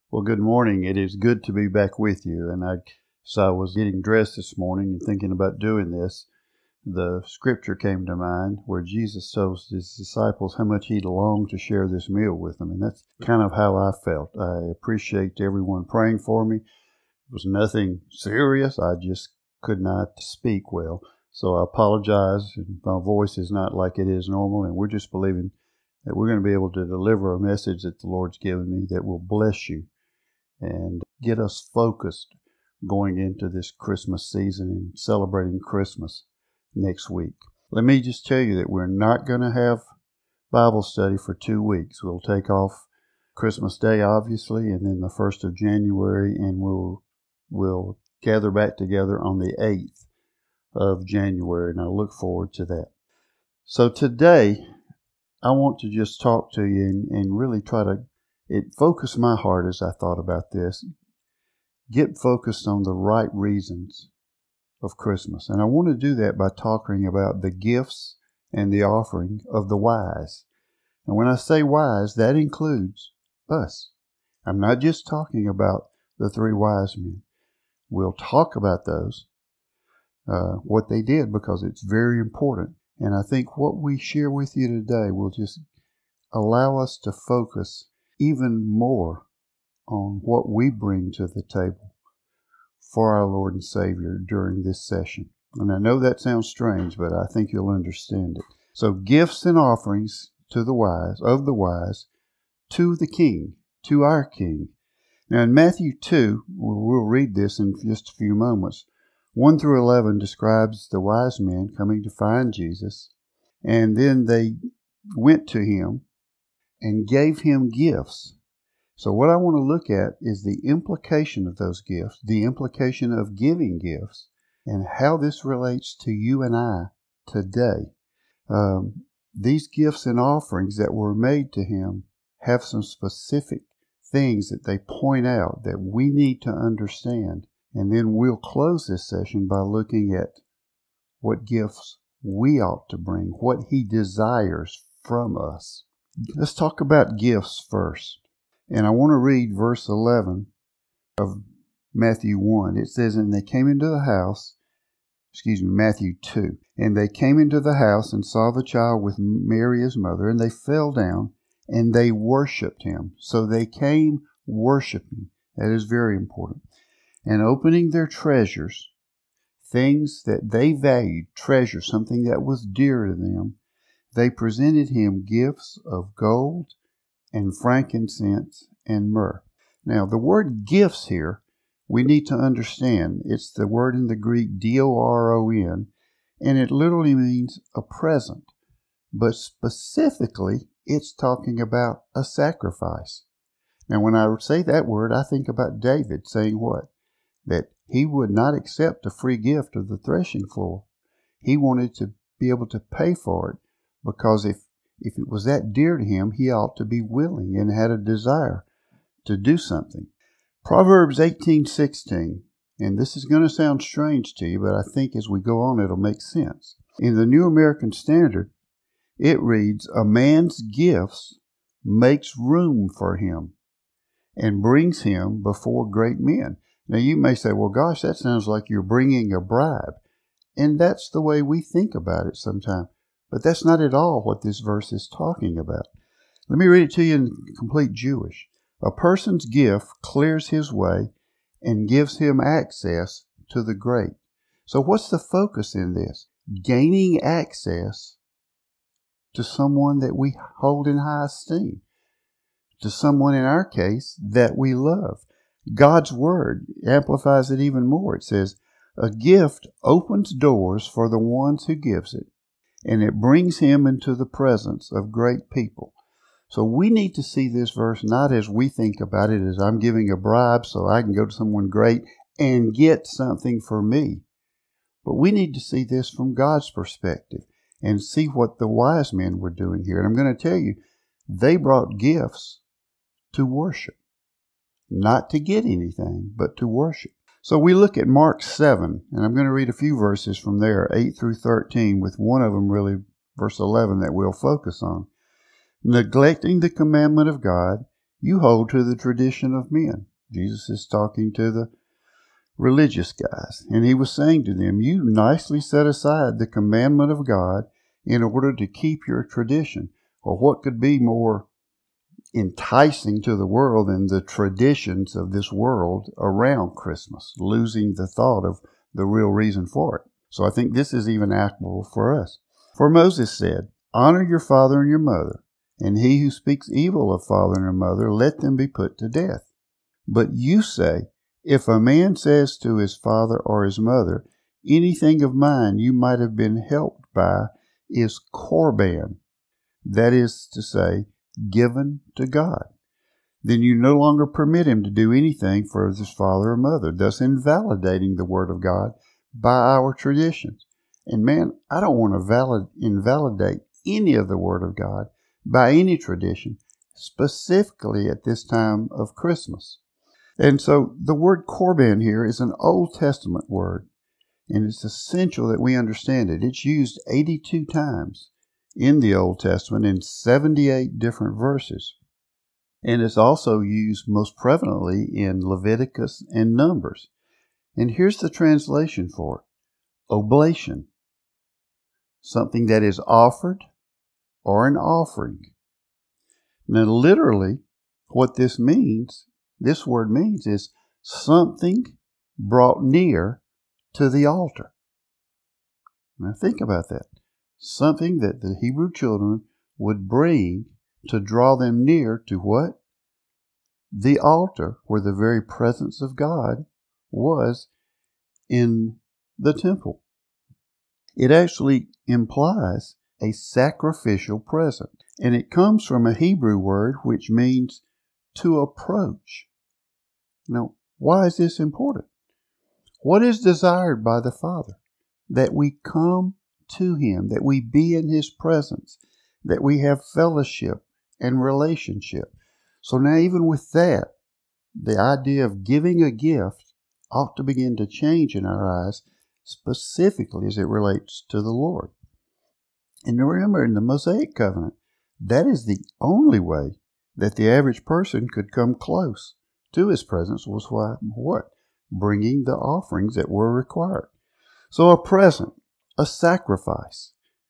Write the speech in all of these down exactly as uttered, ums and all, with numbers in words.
Well, good morning. It is good to be back with you. And I, as I was getting dressed this morning and thinking about doing this, the scripture came to mind where Jesus told his disciples how much he longed to share this meal with them. And that's kind of how I felt. I appreciate everyone praying for me. It was nothing serious. I just could not speak well. So I apologize. My voice is not like it is normal. And we're just believing that we're going to be able to deliver a message that the Lord's given me that will bless you and get us focused going into this Christmas season and celebrating Christmas next week. Let me just tell you that we're not going to have Bible study for two weeks. We'll take off Christmas Day, obviously, and then the first of January, and we'll we'll gather back together on the eighth of January, and I look forward to that. So today, I want to just talk to you and, and really try to It focused my heart as I thought about this. Get focused on the right reasons of Christmas. And I want to do that by talking about the gifts and the offering of the wise. And when I say wise, that includes us. I'm not just talking about the three wise men. We'll talk about those, uh, what they did, because it's very important. And I think what we share with you today will just allow us to focus even more on what we bring to the table for our Lord and Savior during this session. And I know that sounds strange, but I think you'll understand it. So gifts and offerings to the wise, of the wise, to the King, to our King. Now in Matthew two, we'll read this in just a few moments, one through eleven describes the wise men coming to find Jesus, and then they went to him and gave him gifts. So what I want to look at is the implication of those gifts, the implication of giving gifts, and how this relates to you and I today. Um, these gifts and offerings that were made to him have some specific things that they point out that we need to understand. And then we'll close this session by looking at what gifts we ought to bring, what he desires from us. Let's talk about gifts first. And I want to read verse eleven of Matthew one. It says, And they came into the house, excuse me, Matthew two. And they came into the house and saw the child with Mary his mother, and they fell down and they worshipped him. So they came worshiping. That is very important. And opening their treasures, things that they valued, treasure, something that was dear to them, they presented him gifts of gold and frankincense and myrrh. Now, the word gifts here, we need to understand. It's the word in the Greek D O R O N, and it literally means a present. But specifically, it's talking about a sacrifice. Now, when I say that word, I think about David saying what? That he would not accept a free gift of the threshing floor. He wanted to be able to pay for it. Because if, if it was that dear to him, he ought to be willing and had a desire to do something. Proverbs eighteen sixteen, and this is going to sound strange to you, but I think as we go on it'll make sense. In the New American Standard, it reads, A man's gifts makes room for him and brings him before great men. Now you may say, well gosh, that sounds like you're bringing a bribe. And that's the way we think about it sometimes. But that's not at all what this verse is talking about. Let me read it to you in complete Jewish. A person's gift clears his way and gives him access to the great. So what's the focus in this? Gaining access to someone that we hold in high esteem. To someone, in our case, that we love. God's Word amplifies it even more. It says, a gift opens doors for the ones who gives it, and it brings him into the presence of great people. So we need to see this verse not as we think about it, as I'm giving a bribe so I can go to someone great and get something for me. But we need to see this from God's perspective and see what the wise men were doing here. And I'm going to tell you, they brought gifts to worship. Not to get anything, but to worship. So we look at Mark seven, and I'm going to read a few verses from there, eight through thirteen, with one of them really, verse eleven, that we'll focus on. Neglecting the commandment of God, you hold to the tradition of men. Jesus is talking to the religious guys, and he was saying to them, you nicely set aside the commandment of God in order to keep your tradition. Or what could be more enticing to the world than the traditions of this world around Christmas, losing the thought of the real reason for it. So I think this is even applicable for us. For Moses said, honor your father and your mother, and he who speaks evil of father and mother, let them be put to death. But you say, if a man says to his father or his mother, anything of mine you might have been helped by is korban, that is to say, given to God, then you no longer permit him to do anything for his father or mother, thus invalidating the word of God by our traditions. And man, I don't want to valid, invalidate any of the word of God by any tradition, specifically at this time of Christmas. And so the word korban here is an Old Testament word, and it's essential that we understand it. It's used eighty-two times in the Old Testament in seventy-eight different verses. And it's also used most prevalently in Leviticus and Numbers. And here's the translation for it. Oblation. Something that is offered or an offering. Now literally, what this means, this word means is something brought near to the altar. Now think about that. Something that the Hebrew children would bring to draw them near to what? The altar, where the very presence of God was in the temple. It actually implies a sacrificial present, and it comes from a Hebrew word which means to approach. Now, why is this important? What is desired by the Father? That we come to Him, that we be in His presence, that we have fellowship and relationship. So now even with that, the idea of giving a gift ought to begin to change in our eyes, specifically as it relates to the Lord. And remember, in the Mosaic covenant, that is the only way that the average person could come close to His presence was why, what? Bringing the offerings that were required. So a present, a sacrifice,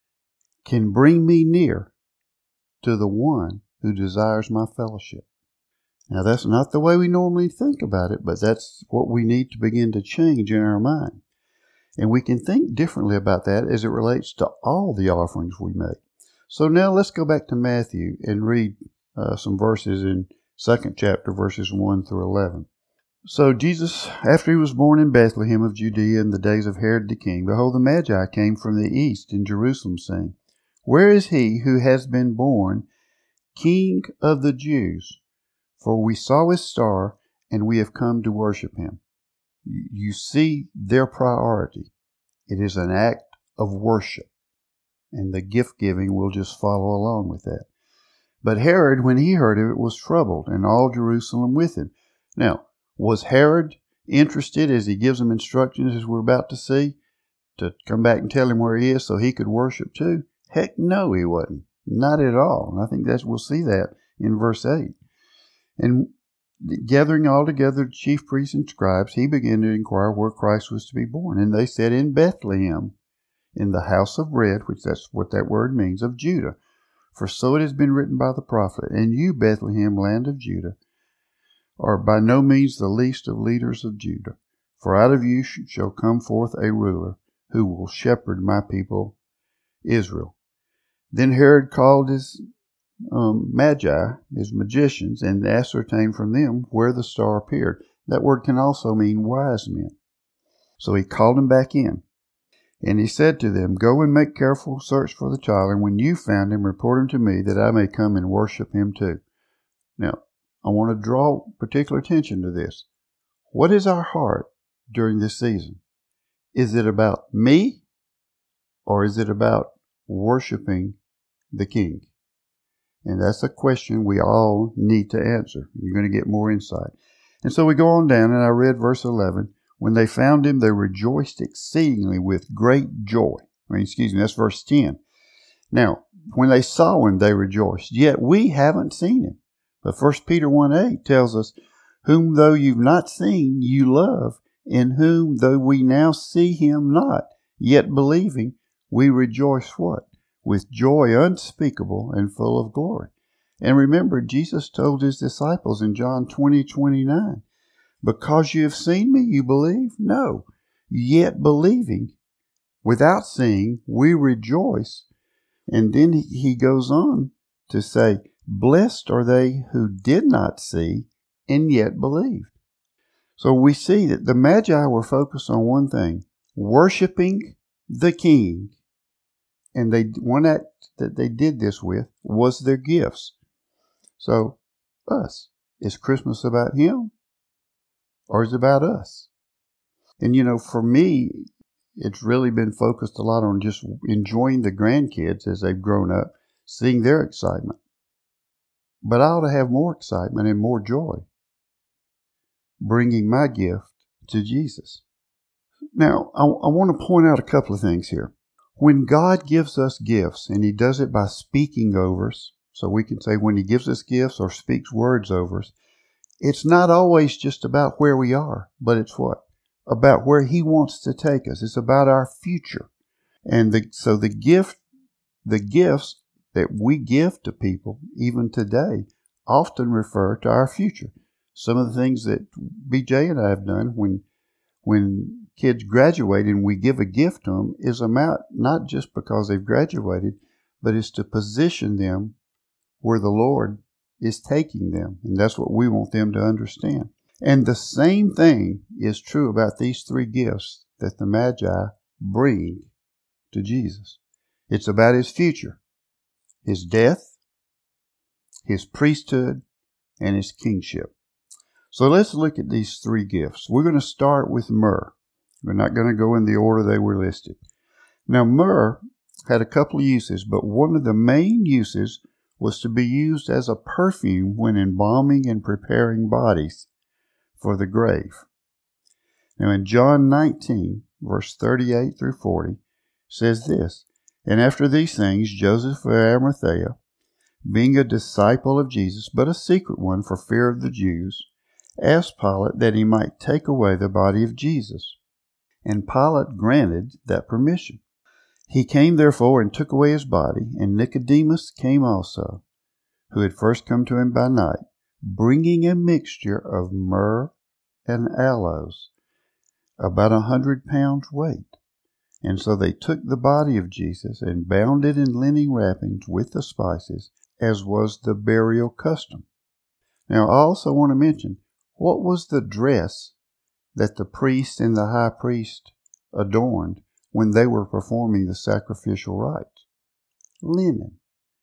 can bring me near to the one who desires my fellowship. Now that's not the way we normally think about it, but that's what we need to begin to change in our mind. And we can think differently about that as it relates to all the offerings we make. So now let's go back to Matthew and read uh, some verses in second chapter, verses one through eleven. So Jesus, after he was born in Bethlehem of Judea in the days of Herod the king, behold, the Magi came from the east in Jerusalem, saying, where is he who has been born King of the Jews? For we saw his star, and we have come to worship him. You see their priority. It is an act of worship, and the gift giving will just follow along with that. But Herod, when he heard of it, was troubled, and all Jerusalem with him. Now, was Herod interested, as he gives them instructions, as we're about to see, to come back and tell him where he is so he could worship too? Heck no, he wasn't. Not at all. And I think that's, we'll see that in verse eight. And gathering all together the chief priests and scribes, he began to inquire where Christ was to be born. And they said, in Bethlehem, in the house of bread, which that's what that word means, of Judah. For so it has been written by the prophet, and you, Bethlehem, land of Judah, are by no means the least of leaders of Judah. For out of you shall come forth a ruler, who will shepherd my people Israel. Then Herod called his um, magi, his magicians, and ascertained from them where the star appeared. That word can also mean wise men. So he called them back in. And he said to them, go and make careful search for the child, and when you found him, report him to me, that I may come and worship him too. Now, I want to draw particular attention to this. What is our heart during this season? Is it about me, or is it about worshiping the King? And that's a question we all need to answer. You're going to get more insight. And so we go on down, and I read verse eleven. When they found him, they rejoiced exceedingly with great joy. I mean, excuse me, that's verse ten. Now, when they saw him, they rejoiced. Yet we haven't seen him. But First Peter one eight tells us, whom though you've not seen, you love, in whom though we now see him not, yet believing, we rejoice what? With joy unspeakable and full of glory. And remember, Jesus told his disciples in John twenty twenty-nine, because you have seen me, you believe? No. Yet believing, without seeing, we rejoice. And then he goes on to say, blessed are they who did not see and yet believed. So we see that the Magi were focused on one thing, worshiping the King. And they one act that they did this with was their gifts. So, us. Is Christmas about him? Or is it about us? And you know, for me, it's really been focused a lot on just enjoying the grandkids as they've grown up, seeing their excitement. But I ought to have more excitement and more joy, bringing my gift to Jesus. Now, I, I want to point out a couple of things here. When God gives us gifts, and he does it by speaking over us, so we can say when he gives us gifts or speaks words over us, it's not always just about where we are, but it's what? About where he wants to take us. It's about our future. And the, so the gift, the gifts that we give to people, even today, often refer to our future. Some of the things that B J and I have done when, when kids graduate and we give a gift to them is about not just because they've graduated, but it's to position them where the Lord is taking them. And that's what we want them to understand. And the same thing is true about these three gifts that the Magi bring to Jesus. It's about his future, his death, his priesthood, and his kingship. So let's look at these three gifts. We're going to start with myrrh. We're not going to go in the order they were listed. Now, myrrh had a couple of uses, but one of the main uses was to be used as a perfume when embalming and preparing bodies for the grave. Now in John nineteen, verse thirty-eight through forty, says this, and after these things, Joseph of Arimathea, being a disciple of Jesus, but a secret one for fear of the Jews, asked Pilate that he might take away the body of Jesus. And Pilate granted that permission. He came therefore and took away his body, and Nicodemus came also, who had first come to him by night, bringing a mixture of myrrh and aloes, about a hundred pounds weight. And so they took the body of Jesus and bound it in linen wrappings with the spices, as was the burial custom. Now I also want to mention, what was the dress that the priest and the high priest adorned when they were performing the sacrificial rites? Linen.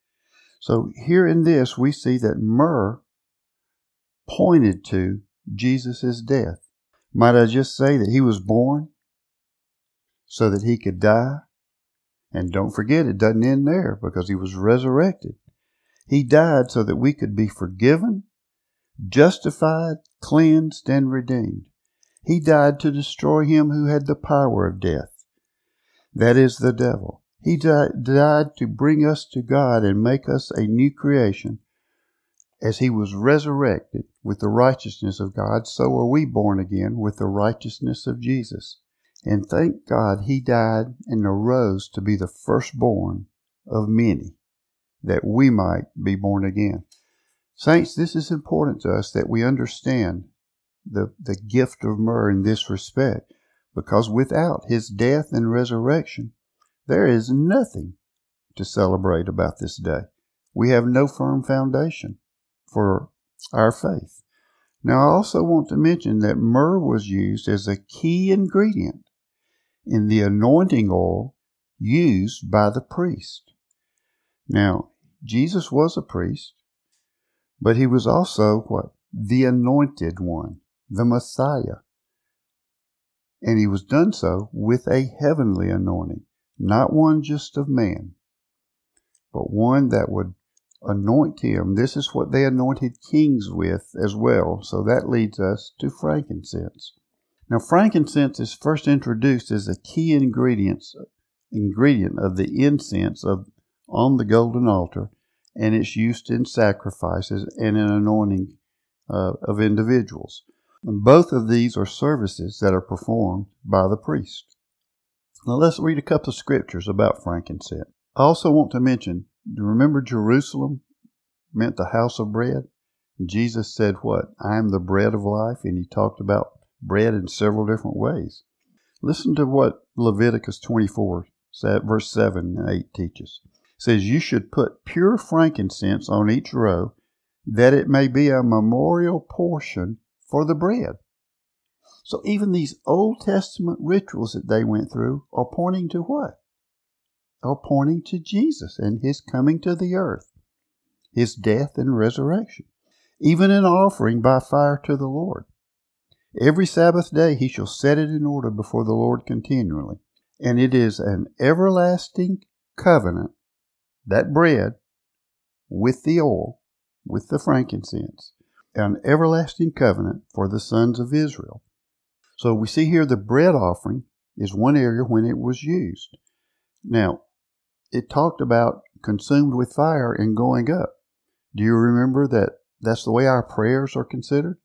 So here in this we see that myrrh pointed to Jesus' death. Might I just say that he was born so that he could die? And don't forget, it doesn't end there, because he was resurrected. He died so that we could be forgiven, justified, cleansed, and redeemed. He died to destroy him who had the power of death. That is the devil. He died, died to bring us to God and make us a new creation. As he was resurrected with the righteousness of God, so are we born again with the righteousness of Jesus. And thank God he died and arose to be the firstborn of many, that we might be born again. Saints, this is important to us that we understand the, the gift of myrrh in this respect, because without his death and resurrection, there is nothing to celebrate about this day. We have no firm foundation for our faith. Now, I also want to mention that myrrh was used as a key ingredient in the anointing oil used by the priest. Now, Jesus was a priest, but he was also what? The anointed one, the Messiah. And he was done so with a heavenly anointing, not one just of man, but one that would anoint him. This is what they anointed kings with as well. So that leads us to frankincense. Now, frankincense is first introduced as a key ingredient, ingredient of the incense of on the golden altar and it's used in sacrifices and in anointing uh, of individuals. And both of these are services that are performed by the priest. Now let's read a couple of scriptures about frankincense. I also want to mention, do you remember Jerusalem meant the house of bread? Jesus said what? I am the bread of life, and he talked about bread in several different ways. Listen to what Leviticus twenty-four, verse seven and eight teaches. It says, you should put pure frankincense on each row, that it may be a memorial portion for the bread. So even these Old Testament rituals that they went through are pointing to what? Are pointing to Jesus and his coming to the earth, his death and resurrection. Even an offering by fire to the Lord. Every Sabbath day he shall set it in order before the Lord continually. And it is an everlasting covenant, that bread, with the oil, with the frankincense, an everlasting covenant for the sons of Israel. So we see here the bread offering is one area when it was used. Now, it talked about consumed with fire and going up. Do you remember that that's the way our prayers are considered?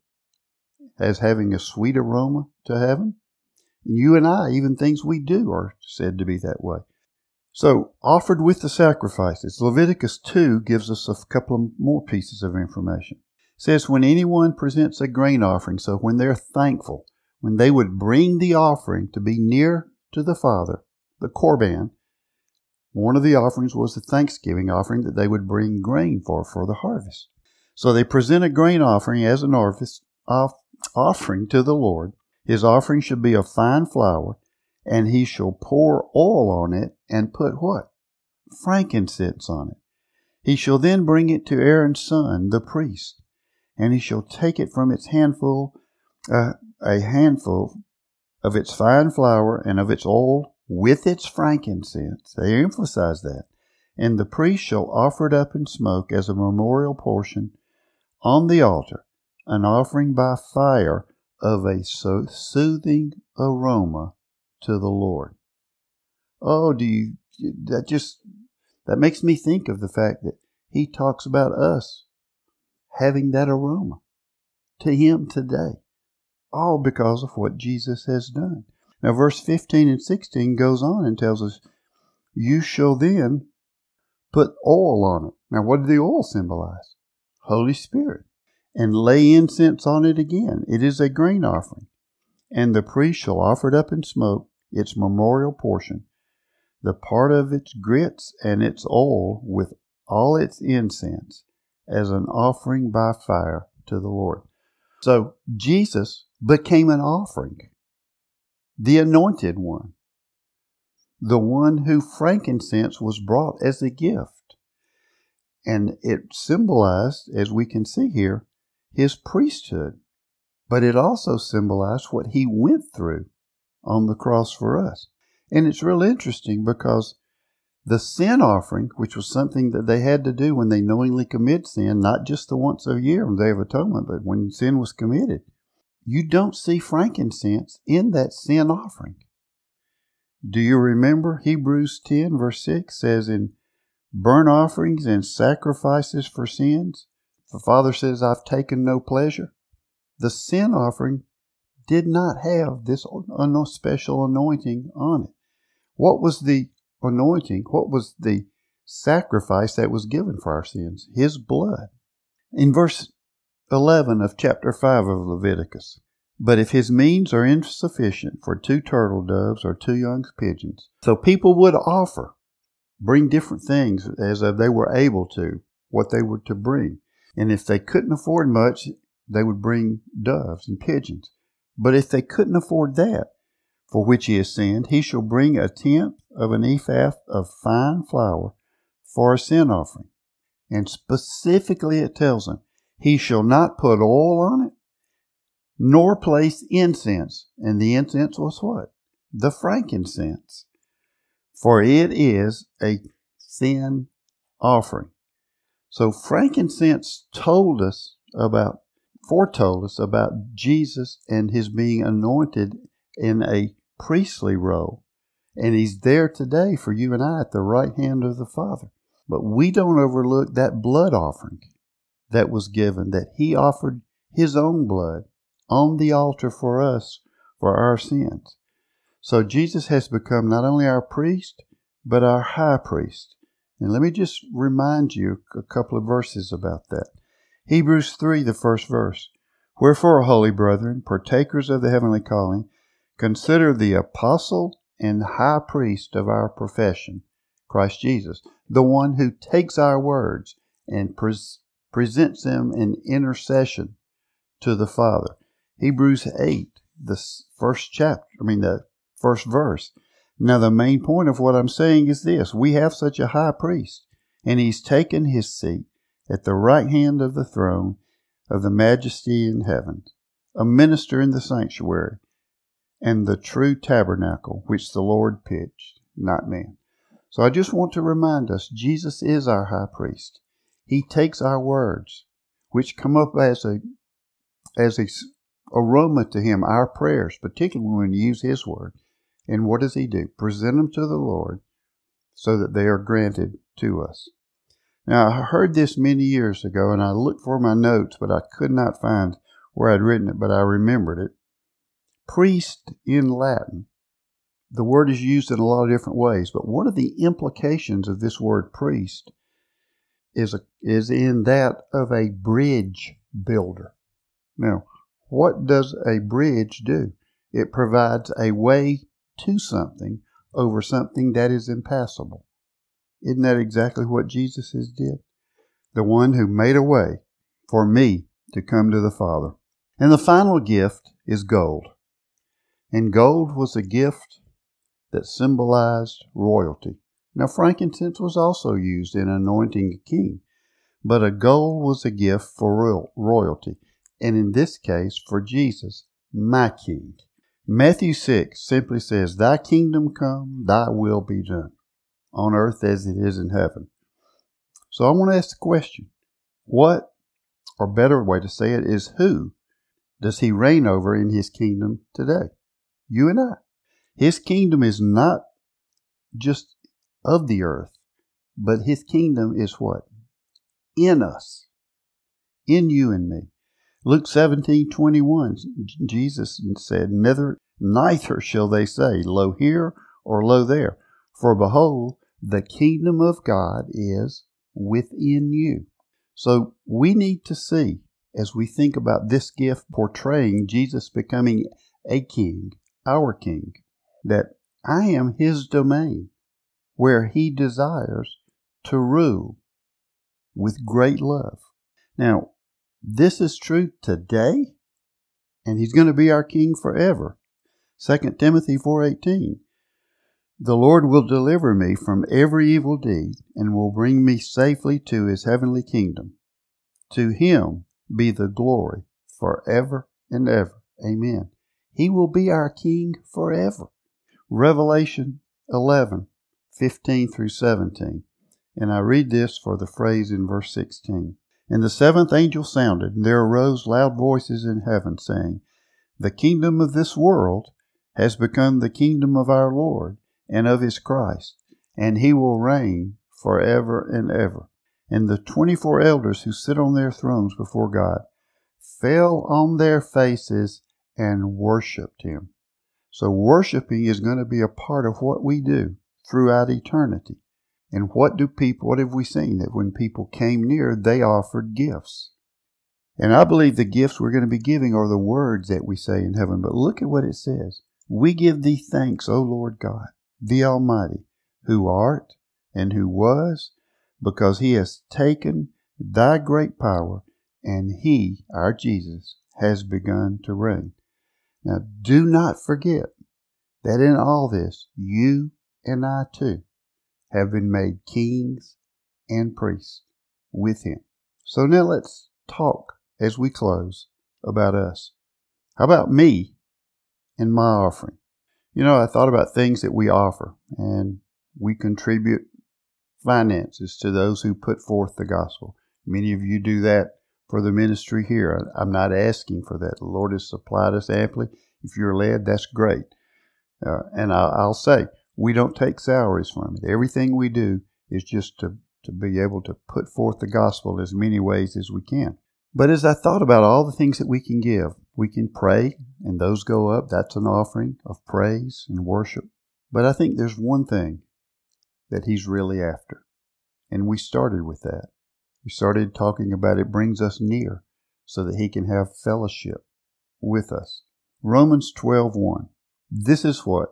As having a sweet aroma to heaven? And you and I, even things we do, are said to be that way. So, offered with the sacrifices. Leviticus two gives us a couple of more pieces of information. It says, when anyone presents a grain offering, so when they're thankful, when they would bring the offering to be near to the Father, the Korban, one of the offerings was the thanksgiving offering that they would bring grain for, for the harvest. So they present a grain offering as an harvest off, offering to the Lord. His offering should be of fine flour, and he shall pour oil on it and put what? Frankincense on it. He shall then bring it to Aaron's son, the priest, and he shall take it from its handful, uh, a handful of its fine flour and of its oil with its frankincense. They emphasize that. And the priest shall offer it up in smoke as a memorial portion on the altar, an offering by fire of a so soothing aroma to the Lord. Oh, do you, that just, that makes me think of the fact that he talks about us having that aroma to him today, all because of what Jesus has done. Now, verse fifteen and sixteen goes on and tells us, you shall then put oil on it. Now, what did the oil symbolize? Holy Spirit. And lay incense on it again. It is a grain offering. And the priest shall offer it up in smoke, its memorial portion, the part of its grits and its oil with all its incense, as an offering by fire to the Lord. So Jesus became an offering, the anointed one, the one who frankincense was brought as a gift. And it symbolized, as we can see here, his priesthood. But it also symbolized what he went through on the cross for us. And it's real interesting because the sin offering, which was something that they had to do when they knowingly commit sin, not just the once a year on the Day of Atonement, but when sin was committed, you don't see frankincense in that sin offering. Do you remember Hebrews ten verse six says, in burnt offerings and sacrifices for sins, the Father says, I've taken no pleasure. The sin offering did not have this special anointing on it. What was the anointing? What was the sacrifice that was given for our sins? His blood. In verse eleven of chapter five of Leviticus, but if his means are insufficient for two turtle doves or two young pigeons, so people would offer, bring different things as if they were able to, what they were to bring. And if they couldn't afford much, they would bring doves and pigeons. But if they couldn't afford that, for which he has sinned, he shall bring a tenth of an ephah of fine flour for a sin offering. And specifically it tells him, he shall not put oil on it, nor place incense. And the incense was what? The frankincense. For it is a sin offering. So frankincense told us about, foretold us about Jesus and his being anointed in a priestly role. And he's there today for you and I at the right hand of the Father. But we don't overlook that blood offering that was given, that he offered his own blood on the altar for us, for our sins. So Jesus has become not only our priest, but our high priest. And let me just remind you a couple of verses about that. Hebrews three, the first verse. Wherefore, holy brethren, partakers of the heavenly calling, consider the apostle and high priest of our profession, Christ Jesus, the one who takes our words and pres- presents them in intercession to the Father. Hebrews eight, the first chapter, I mean the first verse. Now the main point of what I'm saying is this. We have such a high priest, and he's taken his seat at the right hand of the throne of the majesty in heaven, a minister in the sanctuary, and the true tabernacle which the Lord pitched, not man. So I just want to remind us, Jesus is our high priest. He takes our words, which come up as a as a aroma to him, our prayers, particularly when we use his word. And what does he do? Present them to the Lord so that they are granted to us. Now, I heard this many years ago, and I looked for my notes, but I could not find where I'd written it, but I remembered it. Priest in Latin. The word is used in a lot of different ways, but one of the implications of this word priest is, a, is in that of a bridge builder. Now, what does a bridge do? It provides a way to something over something that is impassable. Isn't that exactly what Jesus has did? The one who made a way for me to come to the Father. And the final gift is gold. And gold was a gift that symbolized royalty. Now, frankincense was also used in anointing a king, but a gold was a gift for royal, royalty, and in this case, for Jesus, my King. Matthew six simply says, Thy kingdom come, thy will be done, on earth as it is in heaven. So I want to ask the question, what, or better way to say it, is who does he reign over in his kingdom today? You and I. His kingdom is not just of the earth, but his kingdom is what? In us. In you and me. Luke seventeen twenty-one, Jesus said, Neither, neither shall they say, Lo here or lo there. For behold, the kingdom of God is within you. So we need to see, as we think about this gift portraying Jesus becoming a king, our king, that I am his domain, where he desires to rule with great love. Now, this is true today, and he's going to be our king forever. Second Timothy four eighteen. The Lord will deliver me from every evil deed and will bring me safely to his heavenly kingdom. To him be the glory forever and ever. Amen. He will be our king forever. Revelation eleven fifteen through seventeen. And I read this for the phrase in verse sixteen. And the seventh angel sounded, and there arose loud voices in heaven, saying, The kingdom of this world has become the kingdom of our Lord and of his Christ, and he will reign forever and ever. And the twenty-four elders who sit on their thrones before God fell on their faces and worshipped him. So worshiping is going to be a part of what we do throughout eternity. And what do people, what have we seen? That when people came near, they offered gifts. And I believe the gifts we're going to be giving are the words that we say in heaven. But look at what it says. We give thee thanks, O Lord God, the Almighty, who art and who was, because he has taken thy great power, and he, our Jesus, has begun to reign. Now, do not forget that in all this, you and I too have been made kings and priests with him. So now let's talk as we close about us. How about me and my offering? You know, I thought about things that we offer, and we contribute finances to those who put forth the gospel. Many of you do that for the ministry here. I'm not asking for that. The Lord has supplied us amply. If you're led, that's great. Uh, and I'll, I'll say, we don't take salaries from it. Everything we do is just to to be able to put forth the gospel as many ways as we can. But as I thought about all the things that we can give, we can pray, and those go up. That's an offering of praise and worship. But I think there's one thing that he's really after. And we started with that. We started talking about it brings us near so that he can have fellowship with us. Romans twelve one. This is what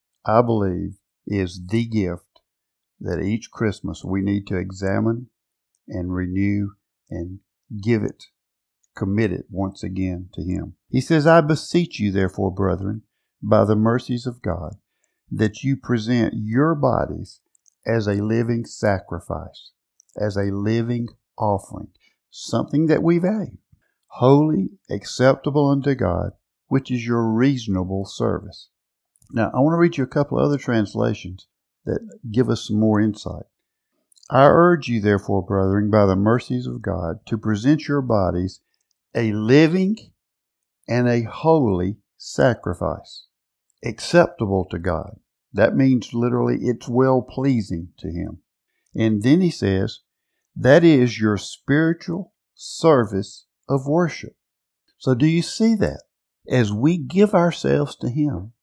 I believe is the gift that each Christmas we need to examine and renew and give it, commit it once again to him. He says, I beseech you, therefore, brethren, by the mercies of God, that you present your bodies as a living sacrifice, as a living offering, something that we value, holy, acceptable unto God, which is your reasonable service. Now, I want to read you a couple of other translations that give us some more insight. I urge you, therefore, brethren, by the mercies of God, to present your bodies a living and a holy sacrifice, acceptable to God. That means literally it's well-pleasing to him. And then he says, that is your spiritual service of worship. So do you see that? As we give ourselves to him,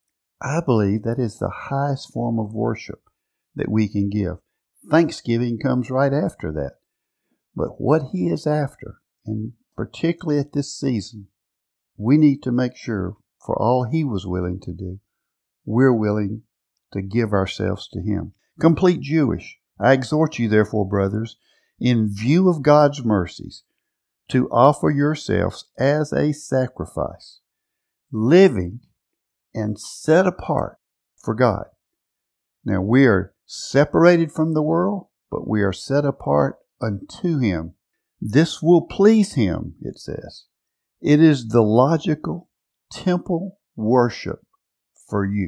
I believe that is the highest form of worship that we can give. Thanksgiving comes right after that. But what he is after, and particularly at this season, we need to make sure for all he was willing to do, we're willing to give ourselves to him. Complete Jewish. I exhort you, therefore, brothers, in view of God's mercies, to offer yourselves as a sacrifice, living and set apart for God. Now, we are separated from the world, but we are set apart unto him. This will please him, it says. It is the logical temple worship for you.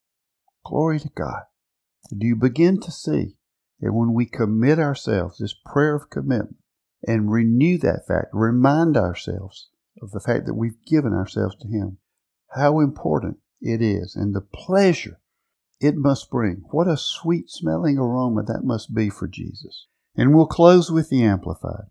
Glory to God. Do you begin to see that when we commit ourselves, this prayer of commitment, and renew that fact, remind ourselves of the fact that we've given ourselves to him, how important it is and the pleasure it must bring. What a sweet smelling aroma that must be for Jesus. And we'll close with the Amplified.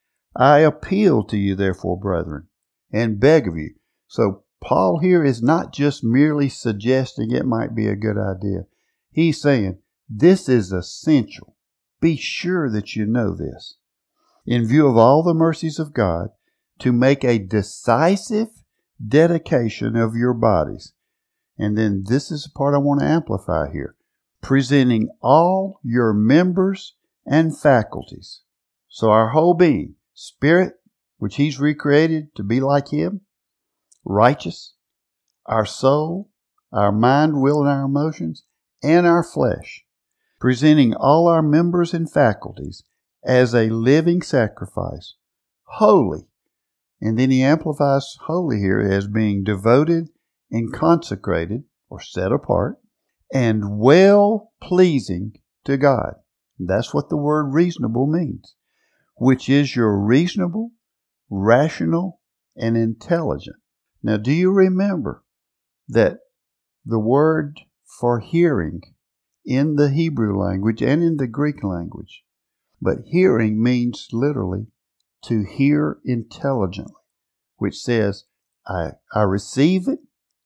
I appeal to you, therefore, brethren, and beg of you. So Paul here is not just merely suggesting it might be a good idea. He's saying this is essential. Be sure that you know this. In view of all the mercies of God, to make a decisive dedication of your bodies. And then this is the part I want to amplify here. Presenting all your members and faculties. So our whole being, spirit, which he's recreated to be like him, righteous, our soul, our mind, will, and our emotions, and our flesh. Presenting all our members and faculties as a living sacrifice, holy. And then he amplifies holy here as being devoted and consecrated or set apart and well-pleasing to God. That's what the word reasonable means, which is your reasonable, rational, and intelligent. Now, do you remember that the word for hearing in the Hebrew language and in the Greek language, but hearing means literally to hear intelligently, which says, I, I receive it,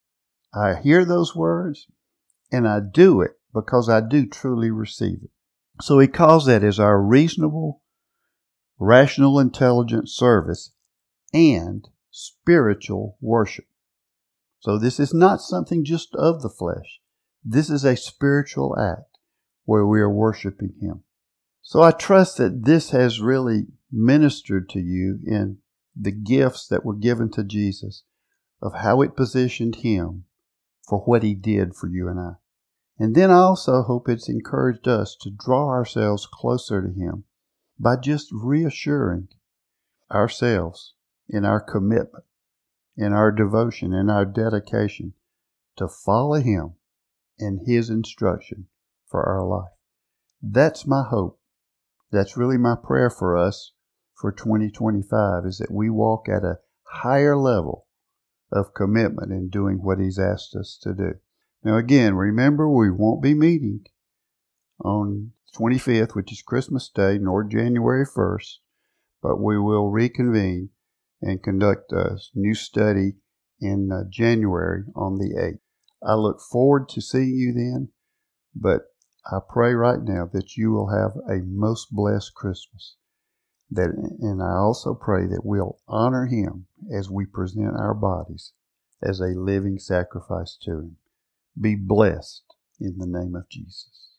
I hear those words, and I do it because I do truly receive it. So he calls that as our reasonable, rational, intelligent service and spiritual worship. So this is not something just of the flesh. This is a spiritual act where we are worshiping him. So I trust that this has really ministered to you in the gifts that were given to Jesus, of how it positioned him for what he did for you and I. And then I also hope it's encouraged us to draw ourselves closer to him by just reassuring ourselves in our commitment, in our devotion, in our dedication to follow him and his instruction for our life. That's my hope. That's really my prayer for us for twenty twenty-five, is that we walk at a higher level of commitment in doing what he's asked us to do. Now again, remember, we won't be meeting on twenty-fifth, which is Christmas Day, nor January first, but we will reconvene and conduct a new study in uh, January on the eighth. I look forward to seeing you then, but I pray right now that you will have a most blessed Christmas. That, and I also pray that we'll honor Him as we present our bodies as a living sacrifice to Him. Be blessed in the name of Jesus.